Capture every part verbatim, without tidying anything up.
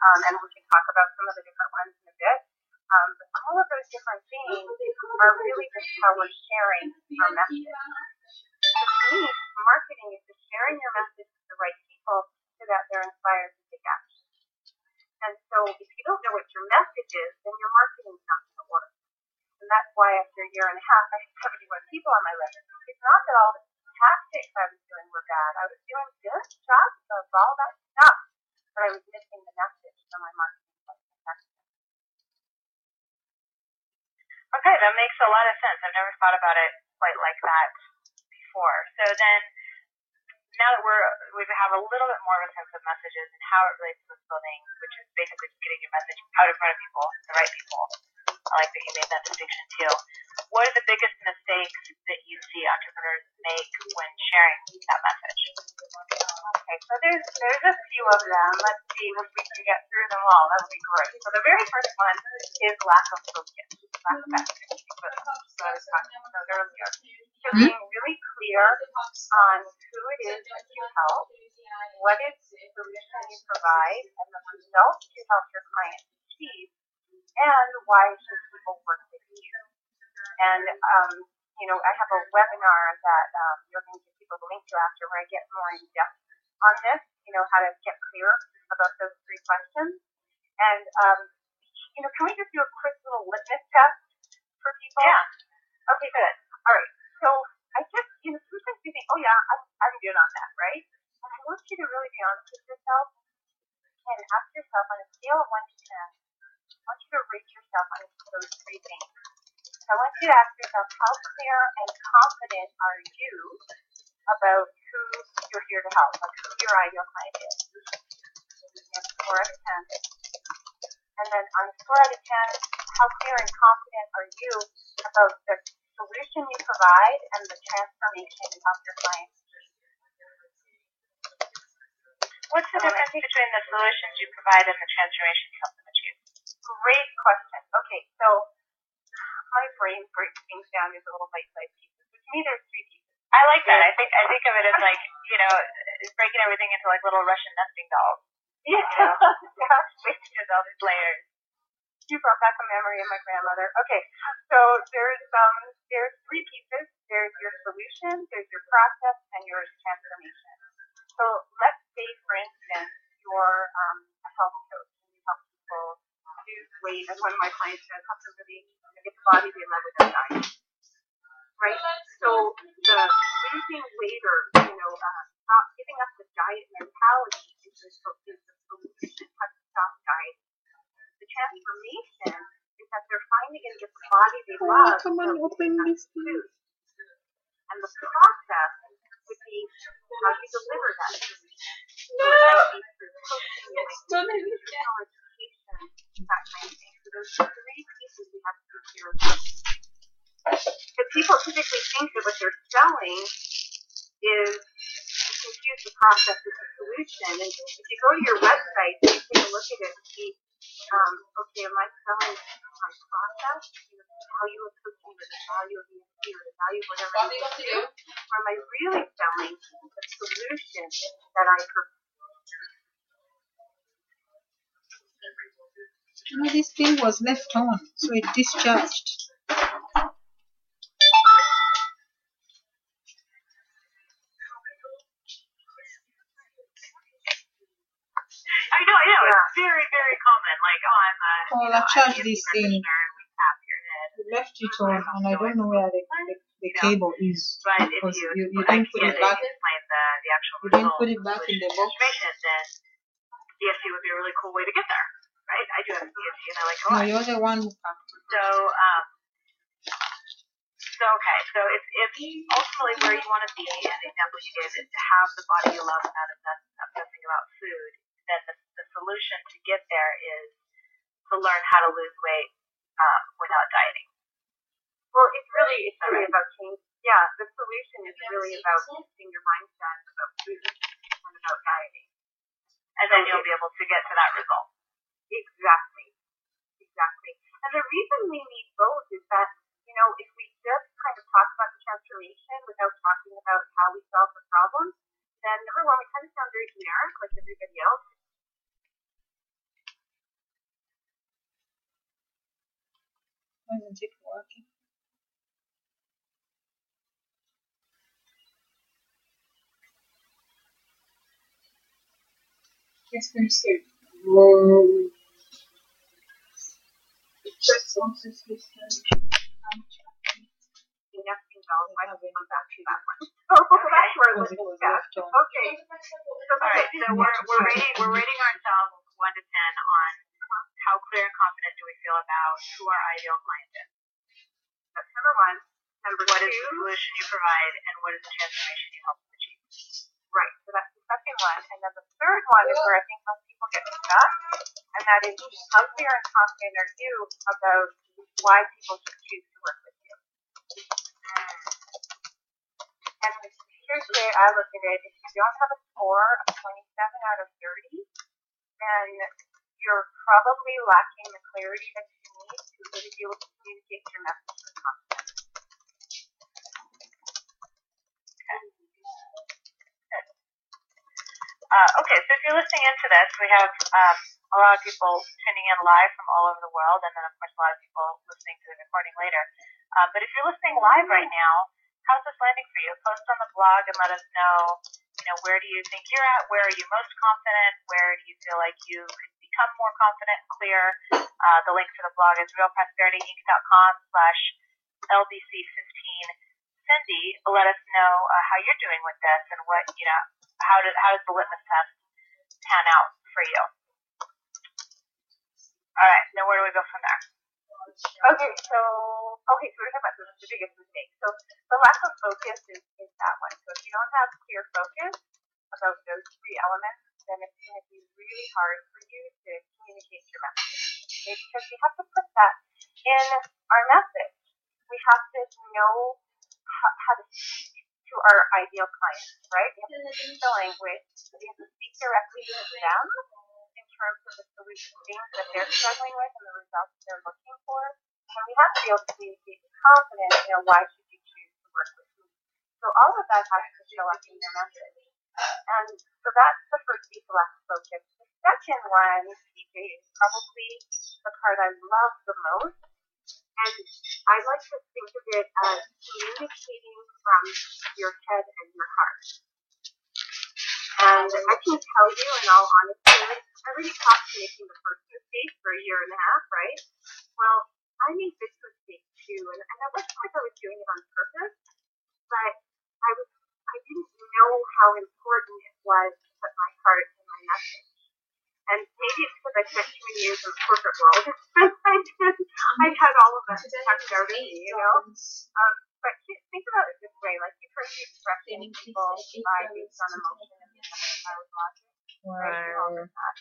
um, and we can talk about some of the different ones in a bit. Um, but all of those different things are really just how we're sharing our message. So to me, marketing is just sharing your message with the right people so that they're inspired to take action. And so if you don't know what your message is, then your marketing is not going to work. And that's why after a year and a half, I had seventy-one people on my list. It's not that all the tactics I was doing were bad. I was doing good jobs of all that stuff, but I was missing the message from my marketing plan. Okay, that makes a lot of sense. I've never thought about it quite like that before. So then, now that we're we have a little bit more of a sense of messages and how it relates to this building, which is basically just getting your message out in front of people, the right people. I like that you made that distinction too. What are the biggest mistakes that you see entrepreneurs make when sharing that message? Okay, so there's there's a few of them. Let's see if we can get through them all. That would be great. So the very first one is lack of focus, lack of efficacy. So I was talking about earlier. So being really clear on who it is that you help, what is the solution you provide, and the results you help your clients achieve, and why should people work with you? And, um, you know, I have a webinar that um, you're going to give people the link to after where I get more in depth on this, you know, how to get clear about those three questions. And, um, you know, can we just do a quick little litmus test for people? Yeah. Okay, good. All right. So I just, you know, sometimes you think, oh, yeah, I'm, I'm good on that, right? But I want you to really be honest with yourself and ask yourself on a scale of one to ten, I want you to rate yourself on those three things. So I want you to ask yourself, how clear and confident are you about who you're here to help, like who your ideal client is? And four out of ten. And then on a score out of ten, how clear and confident are you about the solution you provide and the transformation you help your clients achieve? What's the difference between the solutions you provide and the transformation you help them achieve? Great question. Okay, so my brain breaks things down into little bite-sized pieces. So to me, there's three pieces. I like that. I think I think of it as like, you know, breaking everything into like little Russian nesting dolls. Yeah, you know? exactly. There's all these layers. You brought back a memory of my grandmother. Okay, so there's um there's three pieces. There's your solution, there's your process, and your transformation. So let's say, for instance, you're um, a health coach and you help people lose weight, as one of my clients says, help them really get the body they love without diet. Right? So the losing weight or, you know, uh, stop giving up the diet mentality is the, is the solution. How to stop diet. The transformation is that they're finding and get the body they Oh, love. come on, open this food. And the process would be how you deliver that solution. No! So it might be through coaching, it It's might done be it. through nutritional education, that kind of thing. So those three pieces we have to be clear about. Because people typically think that what they're selling is to confuse the process with the solution. And if you go to your website and you take a look at it and see, um, okay, am I selling my process, you know, the value of cooking or the value of E M T or the value of whatever it is to do? Or am I really selling the solution that I provide? You know, this thing was left on, so it discharged. I know, yeah, it's very, very common. Like, oh, I'm a, Oh, you I know, charged I'm a this practitioner, thing. and we tap your head. You left it on, and I don't know where the, the, the cable is. But if Because you, you, you like, didn't put get it back. explain the, the actual You didn't result, put it back in the box. transformation, then C F C would be a really cool way to get there, right? I do have C F C, and I like No, going. you're the one who packed it. So, um, so okay, so if, if ultimately where you want to be, and the example you gave is to have the body you love without obsessing about food, then the, the solution to get there is to learn how to lose weight um, without dieting. Well, it's really, it's really about change. Yeah, the solution is really about shifting your mindset about food and about dieting. And then you'll be able to get to that result. Exactly. Exactly. And the reason we need both is that, you know, if we just kind of talk about the transformation without talking about how we solve the problem, then number one, we kind of sound very generic like everybody else. Why isn't it working? Yes, there's it. Whoa. It just wants to see nothing else. I have come back to that one. Oh, that's where it was discussed. Okay. So, All right, so we're, we're rating we're rating ourselves one to ten on how clear and confident do we feel about who our ideal client is. that's number one. Number What two. is the solution you provide, and what is the transformation you help them achieve? Right. So that's the second one. And then the third one is where I think most people get stuck, and that is how clear and confident are you about why people should choose to work with you. And here's the way I look at it. If you don't have a score of twenty-seven out of thirty, then you're probably lacking the clarity that you need to really be able to communicate your message with confidence. Uh, okay, so if you're listening into this, we have um, a lot of people tuning in live from all over the world, and then of course a lot of people listening to the recording later. Um, but if you're listening live right now, how's this landing for you? Post on the blog and let us know, you know, where do you think you're at? Where are you most confident? Where do you feel like you could become more confident and clear? Uh, the link to the blog is realprosperityinc.com slash LBC fifteen. Cindy, let us know uh, how you're doing with this and what, you know, how does how does the litmus test pan out for you? All right, now where do we go from there? Okay, so okay, so we're talking about the, the biggest mistake. So the lack of focus is, is that one. So if you don't have clear focus about those three elements, then it's going to be really hard for you to communicate your message. Okay, because we have to put that in our message. We have to know how, how to speak to our ideal clients, right? We have to speak the language. We have to speak directly to them in terms of the solution things that they're struggling with and the results they're looking for. And we have to be able to communicate with confidence, you know, why should you choose to work with me? So all of that has to show up in your message. And so that's the first piece of lack of focus. The second one, P J, is probably the part I love the most. And I like to think of it as communicating from your head and your heart. And I can tell you in all honesty, I already talked to making the first mistake for a year and a half, right? Well, I made this mistake too, and, and I wasn't like I was doing it on purpose, but I was I didn't know how important it was to put my heart in my message. And maybe it's because I spent too many years in the corporate world. I did, I had all of that tucked out of me, you know? Um, but think about it this way, like you've heard the expression, people lie based on emotion and by with logic. Right? That.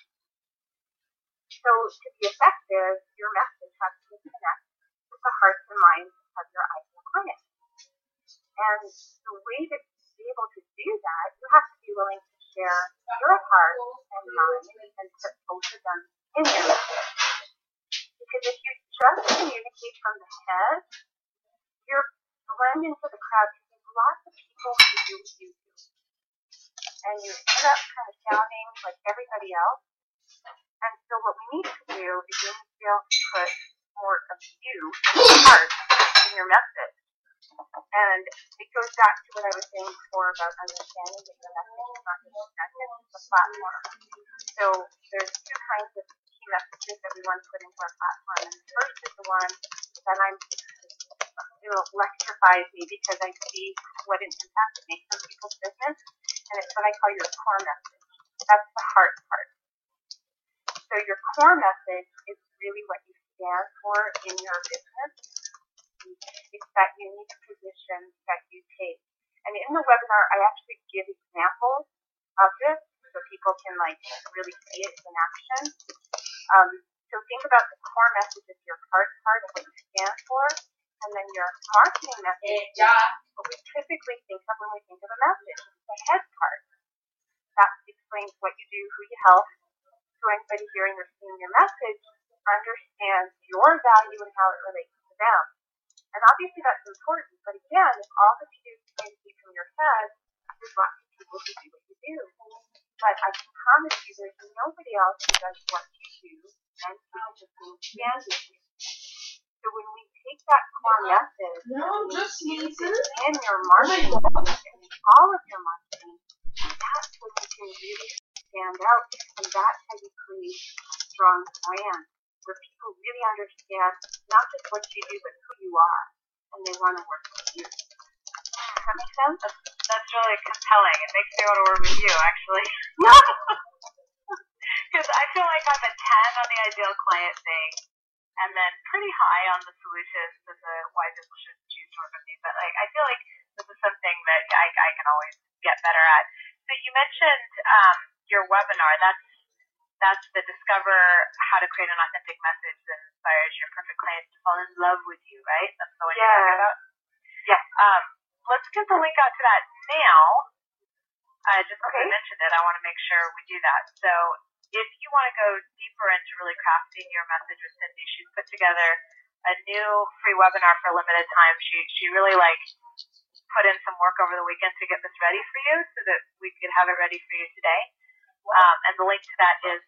So to be effective, your message has to connect with the hearts and minds of your ideal client. And the way to be able to do that, you have to be willing to share your heart and mind and put both of them in your message. Because if you just communicate from the head, you're blend into the crowd because there's lots of people who do what you do. And you end up kind of sounding like everybody else. And so what we need to do is we need to be able to put more of you and your heart in your message. And it goes back to what I was saying before about understanding that your message is not just a sentence, it's a platform. So there's two kinds of key messages that we want to put into our platform. And the first is the one that I'm, you know, electrifies me because I see what an impact it makes on people's business. And it's what I call your core message. That's the heart part. So your core message is really what you stand for in your business. It's that unique position that you take. And in the webinar, I actually give examples of this so people can like really see it in action. Um, so think about the core message of your heart part of what you stand for, and then your marketing message is what we typically think of when we think of a message. It's the head part. That explains what you do, who you help. So anybody hearing or seeing your message understands your value and how it relates to them. And obviously that's important, but again, if all that you do is communicate from your head, there's lots of people who do what you do. But I can promise you there's nobody else who does what you do and who can just stand with you. So when we that core message No, just use listen. it in your marketing, in all of your marketing, that's when you can really stand out, and that's how you create a strong brand, where people really understand not just what you do, but who you are, and they want to work with you. Does that make sense? That's, that's really compelling. It makes me want to work with you, actually. No. Because I feel like I'm a ten on the ideal client thing, and then pretty high on the solutions and the why people should choose to work with me. But like, I feel like this is something that I, I can always get better at. So you mentioned um, your webinar. That's that's the Discover How to Create an Authentic Message that inspires your perfect clients to fall in love with you, right? That's the one Yeah. you're talking about? Yes. Um, let's get the link out to that now. Uh, just because Okay. I mentioned it, I want to make sure we do that. So if you want to go deeper into really crafting your message with Cindy, she's put together a new free webinar for a limited time. She she really like put in some work over the weekend to get this ready for you so that we could have it ready for you today. Um, and the link to that is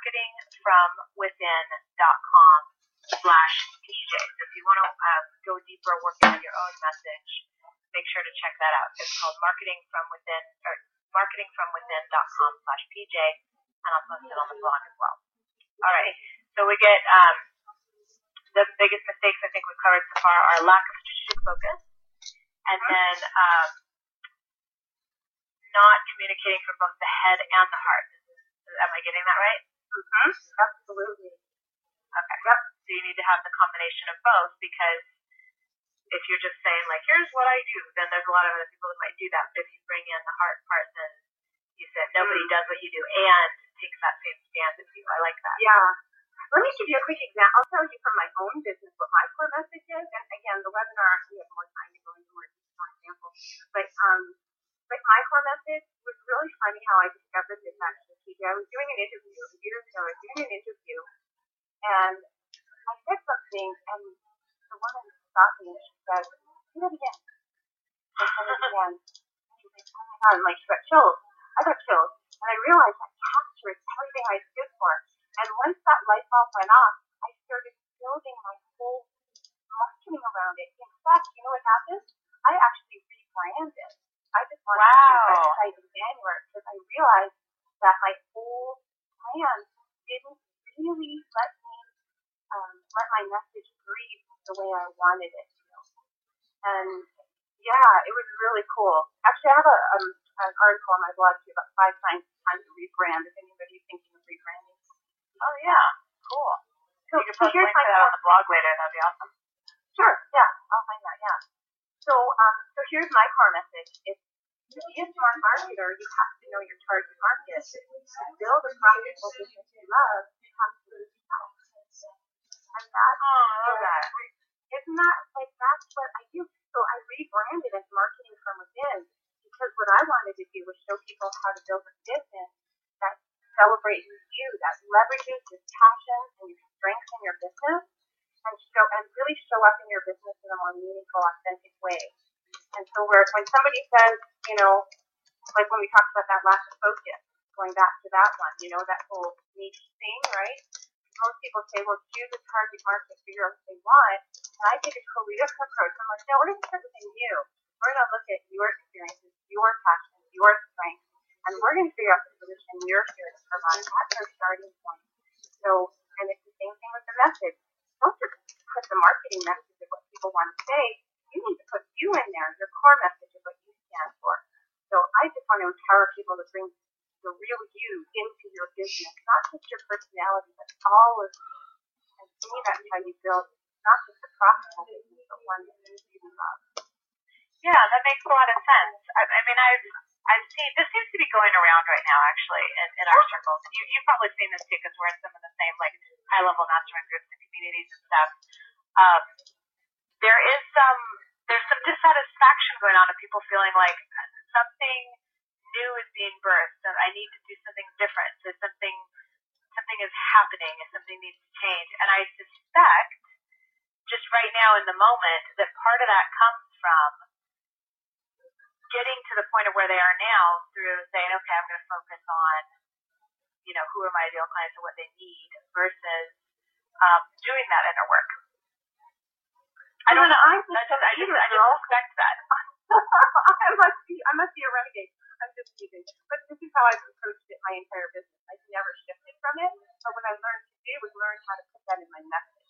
marketingfromwithin.com slash PJ. So if you want to uh, go deeper working on your own message, make sure to check that out. It's called Marketing From Within, or marketingfromwithin.com slash PJ, and I'll post it on the blog as well. All right. So we get um, the biggest mistakes I think we've covered so far are lack of strategic focus, and then um, not communicating from both the head and the heart. Am I getting that right? Mm-hmm. Absolutely. Okay. Yep. So you need to have the combination of both, because if you're just saying, like, here's what I do, then there's a lot of other people that might do that. But if you bring in the heart part, then you said nobody mm-hmm. does what you do and takes that same stand as you. I like that. Yeah. Let me give you a quick example. I'll tell you from my own business what my core message is. And again, the webinar, we have more time to go into more examples. But um, like my core message was really funny how I discovered this actually. I was doing an interview years ago. I was doing an interview, and I said something, and the woman stopped me and she said, "Do it again." I said it again. She was like, "Oh my God!" And like she got chills. I got chills, and I realized that captures everything I stood for. And once that light bulb went off, I started building my whole marketing around it. In fact, you know what happened? I actually rebranded. I just wanted wow. to do a website in January because I realized that my whole plan didn't really let me um, let my message breathe the way I wanted it to. And yeah, it was really cool. Actually, I have a um, an article on my blog too about five times time to rebrand. If anybody's thinking of rebranding. Oh yeah, cool. So, you can so post a link to that on the blog later. That'd be awesome. Sure. Yeah, I'll find that. Yeah. So um, so here's my core message. It's to be a smart marketer, you have to know your target market. To build a profitable business you love, you have to yourself. And that's, oh, I love that. Isn't that, like, that's what I do. So I rebranded as Marketing From Within, because what I wanted to do was show people how to build a business that celebrates you, that leverages your passion and your strengths in your business, and show and really show up in your business in a more meaningful, authentic way. And so where, when somebody says, you know, like when we talked about that lack of focus, going back to that one, you know, that whole niche thing, right? Most people say, well, choose a target market, figure out what they want. And I take a totally different approach. I'm like, no, we're going to start with you. We're going to look at your experiences, your passions, your strengths, and we're going to figure out the solution you're here to provide. That's our starting point. So, and it's the same thing with the message. Don't just put the marketing message of what people want to say. You need to put you in there, your core message of what you stand for. So I just want to empower people to bring the real you into your business, not just your personality, but all of you. And to me, that's how you build not just a profitable business, but one that you really love. Yeah, that makes a lot of sense. I, I mean, I've I've seen this seems to be going around right now, actually, in, in our circles. You you've probably seen this too, because we're in some of the same like high level mastermind groups and communities and stuff. Um, there is some there's some dissatisfaction going on of people feeling like something new is being birthed, and I need to do something different. So something something is happening, and something needs to change. And I suspect, just right now in the moment, that part of that comes from getting to the point of where they are now through saying, okay, I'm going to focus on, you know, who are my ideal clients and what they need, versus um, doing that inner work. I don't Well, know. I just That's just, I just, either, I just girl. respect that. I must be, I must be a renegade. I'm just teasing. But this is how I've approached it my entire business. I've never shifted from it. But what I learned to do was learn how to put that in my message.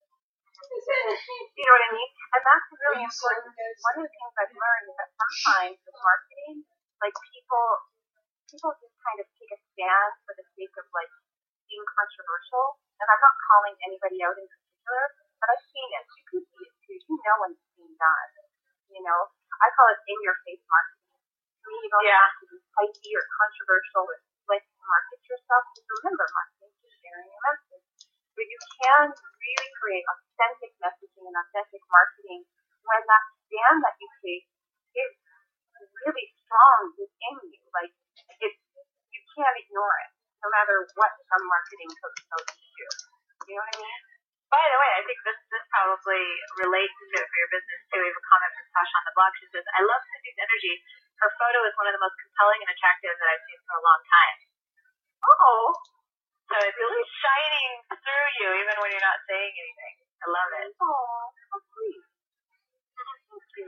You know what I mean? And that's really important. One of the things I've learned is that sometimes with marketing, like people, people just kind of take a stand for the sake of like being controversial. And I'm not calling anybody out in particular, but I've seen it. You can see it too. You know when it's being done. You know, I call it in-your-face marketing. To me, you don't Yeah. have to be spicy or controversial or like to market yourself. Just remember, marketing is sharing your message. But you can really create authentic messaging and authentic marketing when that stand that you take is really strong within you. Like, it, you can't ignore it, no matter what some marketing coach tells you to do. You know what I mean? By the way, I think this this probably relates to it for your business too. We have a comment from Sasha on the blog. She says, I love Cindy's energy. Her photo is one of the most compelling and attractive that I've seen for a long time. Oh, So it's really shining through you even when you're not saying anything. I love it. oh, how sweet. Thank you.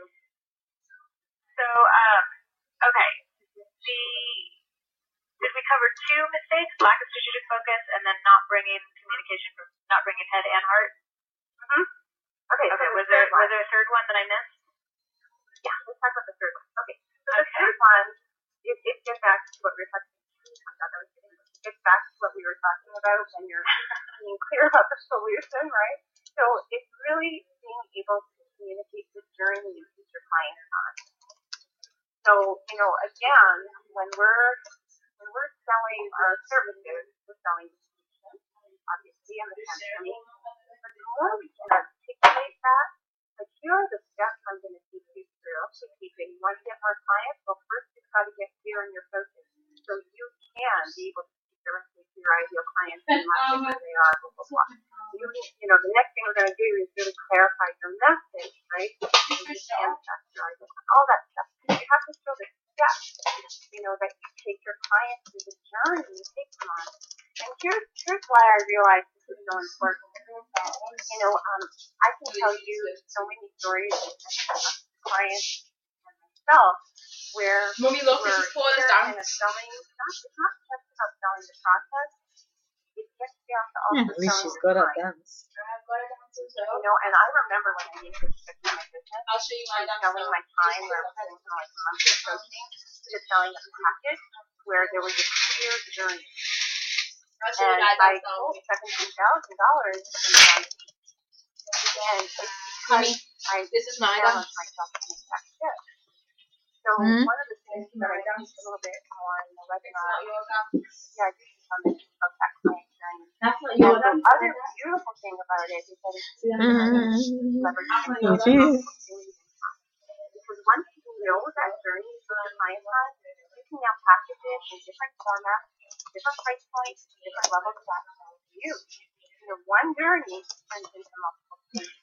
So, um, okay. The did we cover two mistakes? Lack of strategic focus, and then not bringing communication from not bringing head and heart. Mm-hmm. Okay. Okay. So Was the there third one. was there a third one that I missed? Yeah, let's talk about the third one. Okay. So the Okay. third one, it, it gets back to what we were talking about. It gets back to what we were talking about when you're being clear about the solution, right? So it's really being able to communicate the journey you teach your clients on. So, you know, again, when we're when we're selling our services, we're selling the solution, obviously, and the company. But the more we can articulate that, like here are the steps I'm going to teach you through to keeping. You want to get more clients? Well, first you've got to get clear on your focus, so you can be able to speak directly to your ideal clients and market where they are. Blah blah blah. You, you know, the next thing we're going to do is really clarify your message, right? And all that stuff. You have to show the steps, you know, that you take your clients through the journey you take them on. And here's here's why I realize this is so important. You know, um, I can tell you so many stories of clients and myself where Mommy, look, we're this is for the either dance. kind of selling. It's not, it's not just about selling the process. It gets down to also Yeah, at least selling she's the good at time. dance. I've got a dance as well. You know, and I remember when I made this shift in my business, I'll show you my from dance. selling my time where I was doing kind of like monthly coaching to selling a package where there was a clear journey. I'll show you And my I dance now. sold seventeen thousand dollars in one week. And it's Mommy, because I this is my challenged dance. myself to make that shift. So Mhm. one of the things that I teach a little bit more in the It's webinar, not your dance. yeah, I do something about that client journey. That's not And your the dance. other beautiful thing about it is that it's Mhm. leveraging It is. because once you know that journey with your client on, you can now package it in different formats, different price points, different levels of access to you. You know, one journey turns into multiple stages.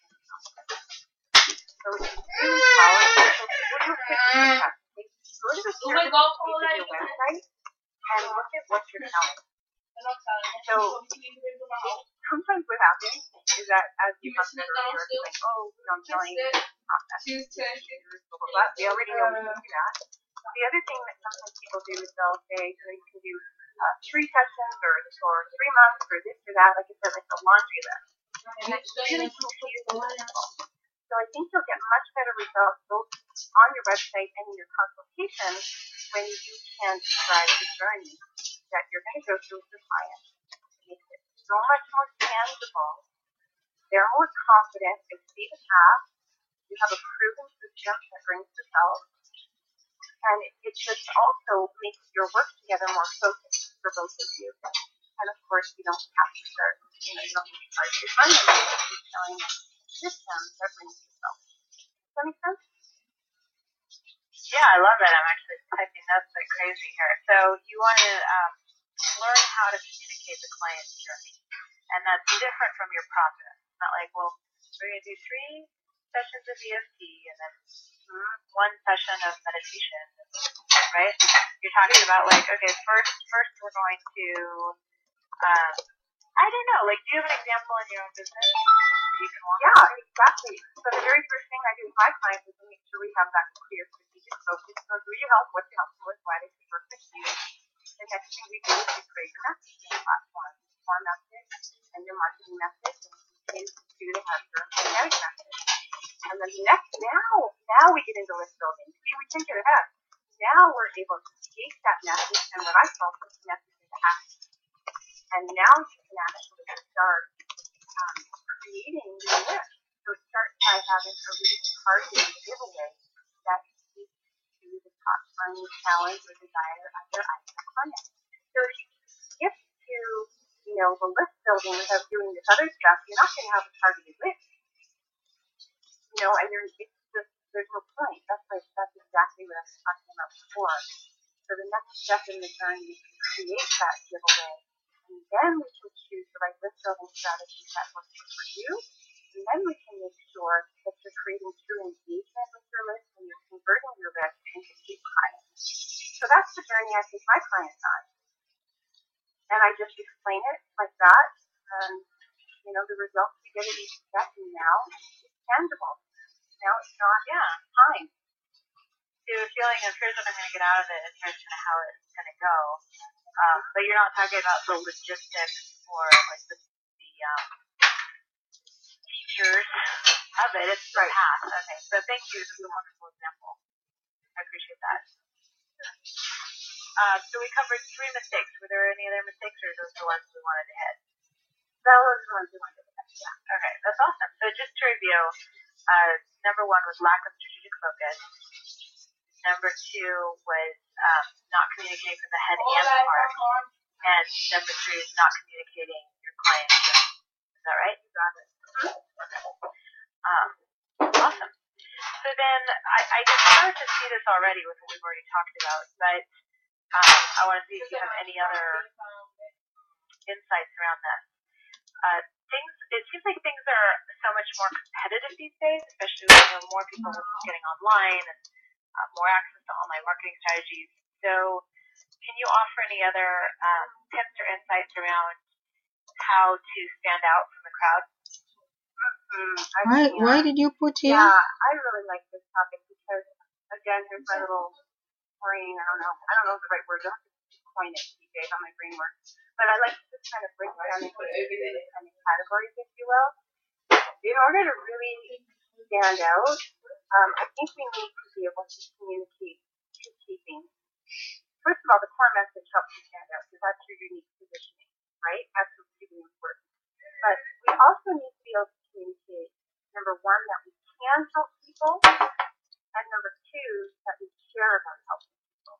So it's really powerful. So what you'll quickly look at, go to the Oh my service God, page Paula, of your website and look at what you're selling. So sometimes what happens is that as you talked about earlier, it's like, oh, you know, I'm selling process. Blah, blah, blah. They already know we can do that. The other thing that sometimes people do is they'll say, you know, you can do uh, three sessions or, or three months or this or that, like I said, like a laundry list. And that's really confusing people. So I think you'll get much better results both on your website and in your consultation when you can describe the journey that you're going to go through with your client. It makes it so much more tangible. They're more confident. They see the path. You have a proven system that brings results. And it, it just also makes your work together more focused for both of you. And of course, you don't have to start, you know, you don't have to charge your money. You're selling a system that brings results. Does that make sense? Yeah, I love it. I'm actually typing notes like crazy here. So you want to um, learn how to communicate the client's journey, and that's different from your process. It's not like, well, we're going to do three sessions of E F T and then mm, one session of meditation, right? You're talking about like, okay, first, first we're going to, um, I don't know, like, do you have an example in your own business? you can walk. Yeah, exactly. So the very first thing I do with my clients is to make sure we have that clear strategic focus. So who you help, what you help them with, why they should work with you. The next thing we do is we create your messaging platform, your message and your marketing message, and continue to have your organic message. And then the next, now, now we get into list building. See, we can get ahead. Now we're able to take that message and what I call this message into action. And now you can actually start um, creating your list. So it starts by having a really targeted giveaway that speaks to the top earning challenge or desire of your ideal client. So if you skip to, you know, the list building without doing this other stuff, you're not going to have a targeted list. You know, and you're, it's just, there's no point. That's like, that's exactly what I was talking about before. So the next step in the journey is to create that giveaway. And then we can choose the right list building strategies that work for you. And then we can make sure that you're creating true engagement with your list and you're converting your list into keep clients. So that's the journey I take my clients on. And I just explain it like that. And, you know, the results we get at each step now is tangible. Now it's not Yeah. time. So you're feeling of here's what I'm going to get out of it and here's kind of how it's going to go. Um, but you're not talking about the logistics or like the, the um, features of it. It's the Right. path. Okay. So thank you. This is a wonderful example. I appreciate that. Uh, so we covered three mistakes. Were there any other mistakes or those the ones we wanted to hit? That was the ones we wanted to hit. Yeah. Okay. That's awesome. So just to review, uh, number one was lack of strategic focus. Number two was um, not communicating from the head and the heart. And number three is not communicating your client journey. Is that right? You got it. Okay. Um, awesome. So then I, I can start to see this already with what we've already talked about, but um, I want to see if you have any other insights around this. Uh, things, it seems like things are so much more competitive these days, especially with you know, more people getting online and uh, more access to online marketing strategies. So can you offer any other um, tips or insights around how to stand out from the crowd? Mm-hmm. I Why, can. why did you put here? Yeah, I really like this topic because, again, here's my little brain. I don't know. I don't know the right word. You'll have to coin it these days, how my brain works. But I like to just kind of break it down into different kind of categories, if you will. In order to really stand out, um, I think we need to be able to communicate two key things. First of all, the core message helps you stand out because that's your unique positioning, right? That's what's really important. But we also need to be able to communicate, number one, that we can help people, and number two, that we care about helping people.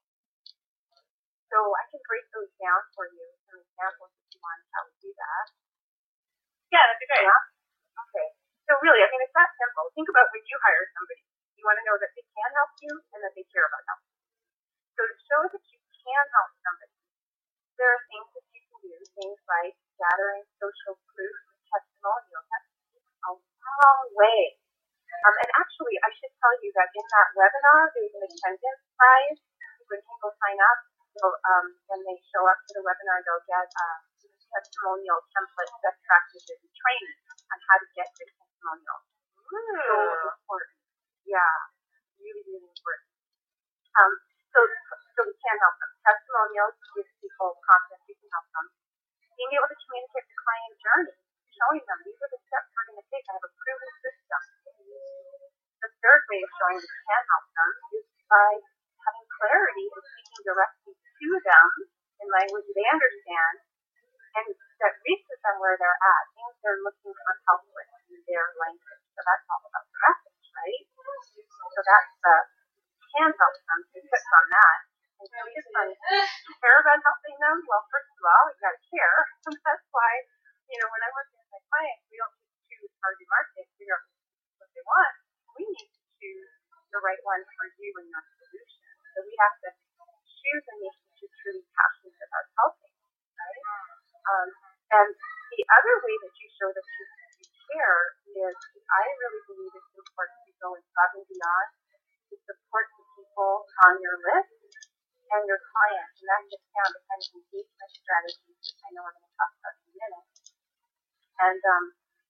So I can break those down for you, some examples if you want how we do that. Yeah, that'd be great. Yeah? Okay. So really, I mean, it's that simple. Think about when you hire somebody. You want to know that they can help you and that they care about helping you. So to show that you can help somebody, there are things that you can do, things like gathering social proof and testimonials. That takes a long way. Um, and actually, I should tell you that in that webinar, there's an attendance prize. When people sign up, they'll, um, when they show up to the webinar, they'll get uh, testimonial templates, best practices, and training on how to get good testimonials. Ooh. So important. Yeah, really, really important. Um, so, so we can help them. Testimonials give people confidence we can help them. Being able to communicate the client journey, showing them these are the steps we're going to take. I have a proven system. The third way of showing we can help them is by having clarity and speaking directly to them in language they understand and that reaches them where they're at, things they're looking for help with in their language. So that's all about the message, right? So that's the can help them, so tips on that. And so tips on care about helping them. Well, first of all, you got to care. And that's why, you know, when I work with my clients, we don't just choose target market, figure out what they want. We need to choose the right one for you and your solution. So we have to choose a niche that you're truly passionate about helping, right? Um, and the other way that you show that you, you care is I really believe it's important to go above and beyond to support the people on your list and your clients. And that gets down to kind of engagement strategies, which I know we're going to talk about in a minute. And um,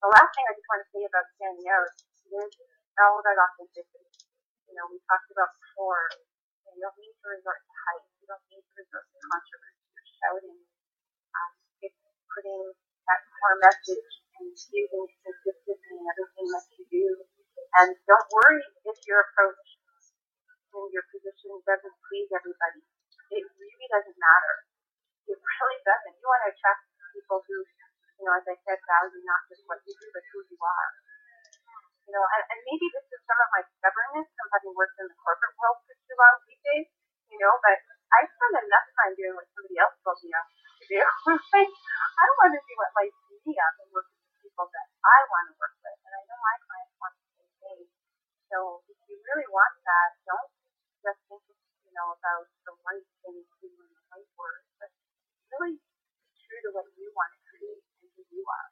the last thing I just want to say about standing out is all about authenticity. You know, we talked about before, you, know, you don't need to resort to hype. You don't need to resort to controversy or shouting. Um, it's putting that core message and using consistency in everything that you do. And don't worry if your approach and your position doesn't please everybody. It really doesn't matter. It really doesn't. You want to attract people who, you know, as I said, value not just what you do, but who you are. You know, and, and maybe this is some of my stubbornness from having worked in the corporate world for too long these days, you know, but I spend enough time doing what somebody else told me I to do. I want to do what lights me up and work with the people that I want to work with. And I know my clients want the same thing. So if you really want that, don't just think, you know, about the right thing to do in the right words, but really be true to what you want to create and who you are.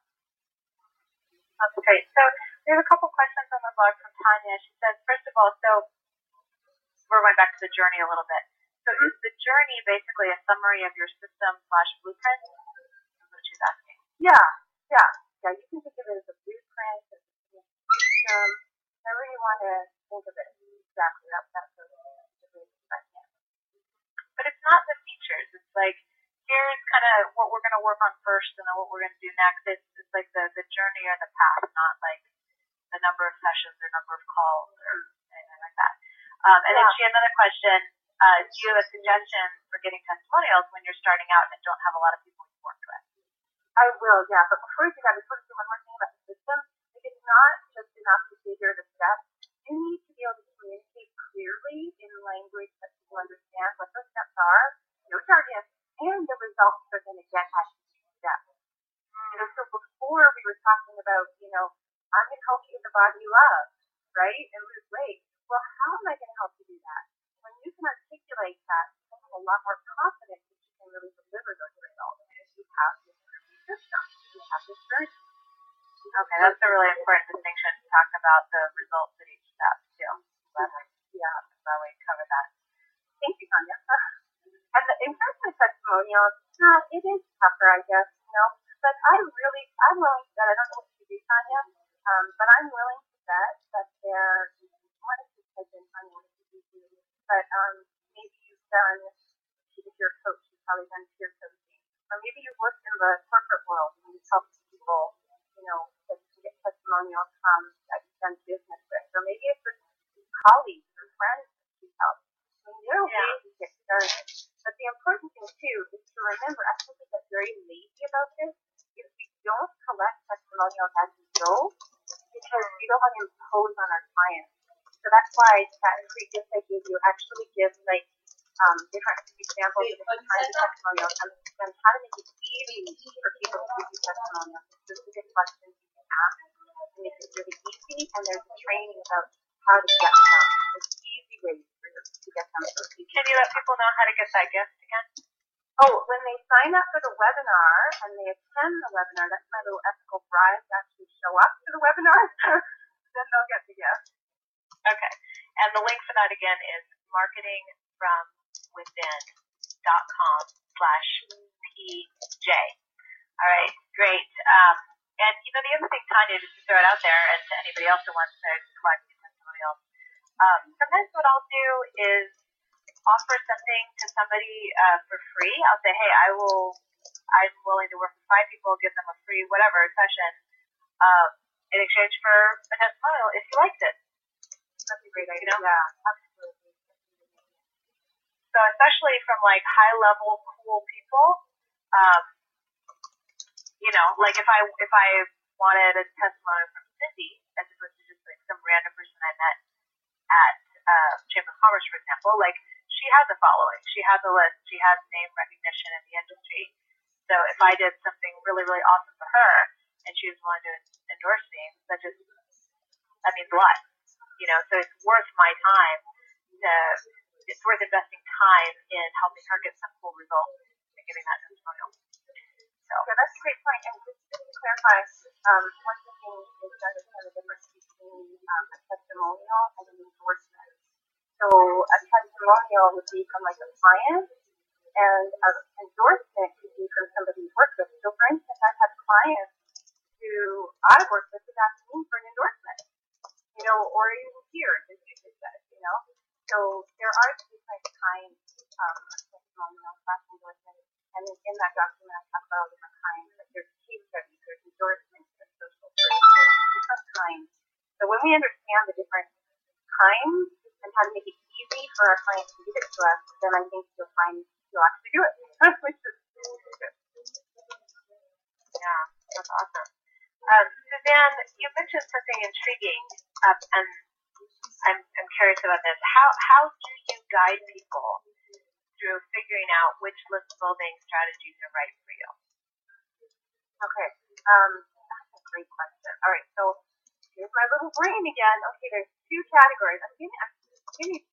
That's great. So there's a couple questions on the blog from Tanya. She says, first of all, so we're going back to the journey a little bit. So is the journey basically a summary of your system slash blueprint? That's what she's asking. Yeah, yeah, yeah. You can think of it as a blueprint, as a system, however you want to think of it. Exactly, that's that's the way to describe it. But it's not the features. It's like, here's kind of what we're going to work on first and then what we're going to do next. It's, it's like the, the journey or the path, not like the number of sessions or number of calls or anything like that. Um, and yeah. Then she had another question. Uh, do you have a suggestion for getting testimonials when you're starting out and don't have a lot of people you've worked with? I will, yeah. But before you do that, I just want to say one more thing about the system. Like, it's not just enough to say here are the steps. You need to be able to communicate clearly in language that people understand what those steps are, no jargon, and the results they're going to get at each step. You know, so before we were talking about, you know, I'm going to help you with the body you love, right, and lose weight. Well, how am I going to help you do that? When you can articulate that, you have a lot more confidence that you can really deliver those results because you have this system, you have this journey. Okay, that's a really important distinction to talk about the results at each step, too. Glad we, yeah, glad we covered that. Thank you, Tanya. And the, in terms of testimonials, uh, it is tougher, I guess, you know, but I'm really, I'm willing to bet, I don't know what you do, Tanya, um, but I'm willing to bet that there, what is this type in Tanya, what did you do? But um, maybe you've done, if you're a coach, you've probably done peer coaching, or maybe you've worked in the corporate world and you've helped people, you know, that you can get testimonials from that you've done business with, or maybe it's with colleagues or friends that you've helped. I mean, there are yeah. ways to get started. But the important thing, too, is to remember, I think we get very lazy about this, is we don't collect testimonials as we go, because we don't want to impose on our clients. So that's why that free gift I gave you actually gives, like, um, different examples of different kinds of testimonials and, and how to make it easy for people to give you testimonials. Specific questions you can ask to make it really easy, and there's training about how to get them. There's easy ways for you to get them. So can you let people know how to get that gift again? Oh, when they sign up for the webinar and they attend the webinar, that's my little ethical bribe to actually show up to the webinar, then they'll get the gift. Okay. And the link for that again is marketingfromwithin.com slash PJ. All right, great. Um, and, you know, the other thing, Tanya, just to throw it out there, and to anybody else who wants to collect these testimonials, um, sometimes what I'll do is offer something to somebody uh, for free. I'll say, hey, I will, I'm willing to work with five people, give them a free whatever session um, in exchange for a testimonial if you liked it. That's a great idea. You know? Yeah, absolutely. So especially from like high level cool people, um, you know, like if I if I wanted a testimony from Cindy as opposed to just like some random person I met at uh, Chamber of Commerce, for example, like she has a following, she has a list, she has name recognition in the industry. So if I did something really really awesome for her and she was willing to endorse me, that just that means a lot. You know, so it's worth my time to, it's worth investing time in helping her get some cool results and giving that testimonial. So yeah, that's a great point. And just, just to clarify, um, one of the things is to understand the difference between um, a testimonial and an endorsement. So a testimonial would be from like a client, and an endorsement could be from somebody you work with. So for instance, I've had clients who I've worked with is asking me for an endorsement, you know, or even here, as you just said, you know. So there are different kinds um, of testimonial slash endorsement, and in, in that document I talk about all different kinds. Like there's case studies, there's endorsements, there's social proof, there's different kinds. So when we understand the different kinds and how to make it easy for our clients to give it to us, then I think you'll find you'll actually do it, which is good. Yeah, that's awesome. Um, Suzanne, you mentioned something intriguing, uh, and I'm, I'm curious about this. How how do you guide people through figuring out which list building strategies are right for you? Okay, um, that's a great question. All right, so here's my little brain again. Okay, there's two categories. I'm giving, I'm giving you